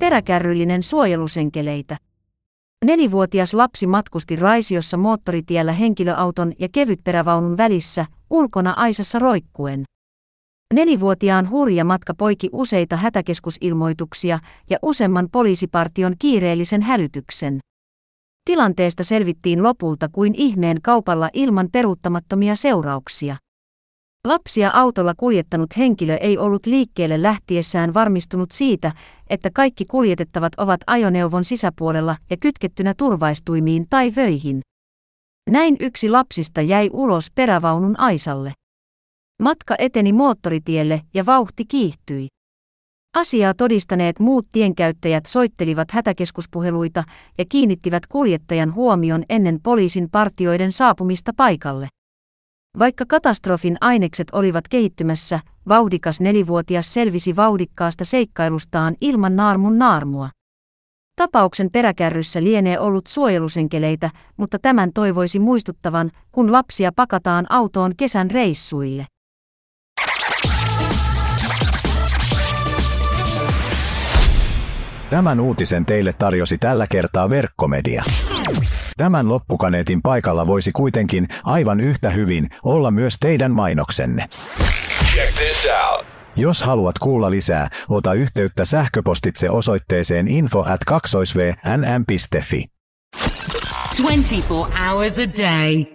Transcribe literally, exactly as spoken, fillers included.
Peräkärryllinen suojelusenkeleitä. Nelivuotias lapsi matkusti Raisiossa moottoritiellä henkilöauton ja kevytperävaunun välissä, ulkona aisassa roikkuen. Nelivuotiaan hurja matka poiki useita hätäkeskusilmoituksia ja useamman poliisipartion kiireellisen hälytyksen. Tilanteesta selvittiin lopulta kuin ihmeen kaupalla ilman peruuttamattomia seurauksia. Lapsia autolla kuljettanut henkilö ei ollut liikkeelle lähtiessään varmistunut siitä, että kaikki kuljetettavat ovat ajoneuvon sisäpuolella ja kytkettynä turvaistuimiin tai vöihin. Näin yksi lapsista jäi ulos perävaunun aisalle. Matka eteni moottoritielle ja vauhti kiihtyi. Asiaa todistaneet muut tienkäyttäjät soittelivat hätäkeskuspuheluita ja kiinnittivät kuljettajan huomion ennen poliisin partioiden saapumista paikalle. Vaikka katastrofin ainekset olivat kehittymässä, vauhdikas nelivuotias selvisi vauhdikkaasta seikkailustaan ilman naarmun naarmua. Tapauksen peräkärryssä lienee ollut suojelusenkeleitä, mutta tämän toivoisi muistuttavan, kun lapsia pakataan autoon kesän reissuille. Tämän uutisen teille tarjosi tällä kertaa Verkkomedia. Tämän loppukaneetin paikalla voisi kuitenkin aivan yhtä hyvin olla myös teidän mainoksenne. Check this out. Jos haluat kuulla lisää, ota yhteyttä sähköpostitse osoitteeseen info at kaksoisv n m piste f i. twenty-four hours a day.